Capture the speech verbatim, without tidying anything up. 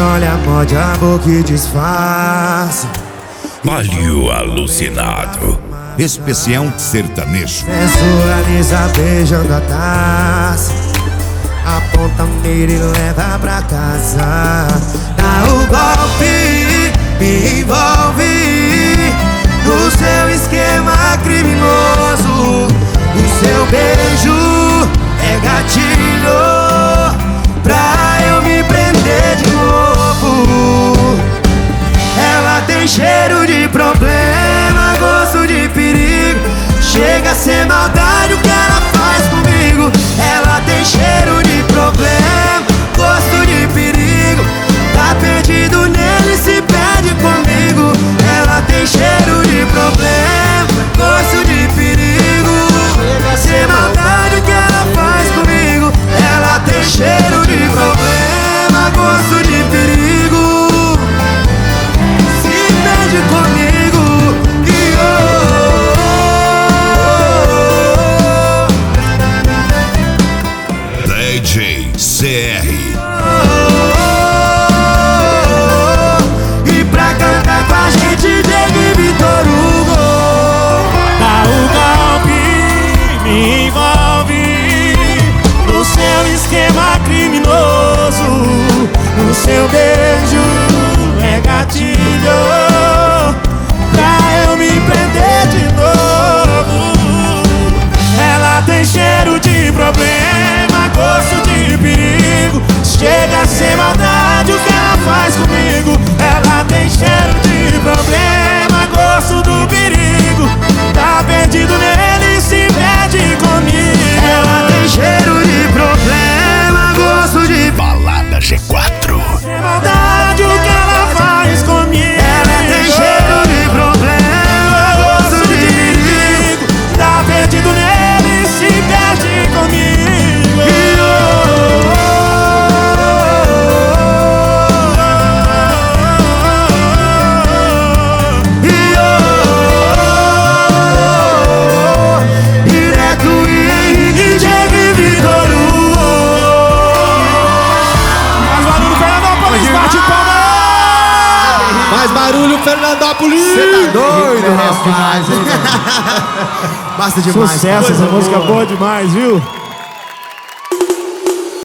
olha, morde a boca e disfarça. Malho alucinado. Especial sertanejo. Sensualiza beijando a taça. Aponta a mira e leva pra casa. Dá o golpe, me envolve no seu esquema criminoso. O seu beijo é gatilho pra eu me prender de novo. Ela tem cheiro de problema, gosto de perigo. Chega a ser maldade o que ela faz comigo. Ela tem cheiro de problema, gosto de perigo. Tá perdido nele, se perde comigo. Ela tem cheiro de problema, gosto de perigo. Chega a ser maldade o que ela faz comigo. Ela tem cheiro de problema, gosto de perigo. Se perde comigo. E oh, D J C R. E pra cantar com a gente, Diego e Vitor Hugo. Dá o golpe, me envolve no seu esquema criminoso. O seu beijo é gatilho pra eu me prender de novo. Ela tem cheiro de problema, gosto de perigo. Chega a ser maldade o que ela faz comigo. Ela tem cheiro de problema, gosto do perigo. Tá perdido nele, se perde comigo. Ela tem cheiro de problema, gosto de Balada G quatro. É maldade o que ela faz comigo. Ela tem cheiro de problema, gosto de perigo. Tá perdido nele, se perde comigo. E oh, e oh, direto e Henrique, Diego e Vitor Hugo. Mais barulho, Fernandópolis, bate palma. Mais barulho, Fernandópolis! Cê tá doido, rapaz? Basta demais. Sucesso, essa música é boa demais, viu?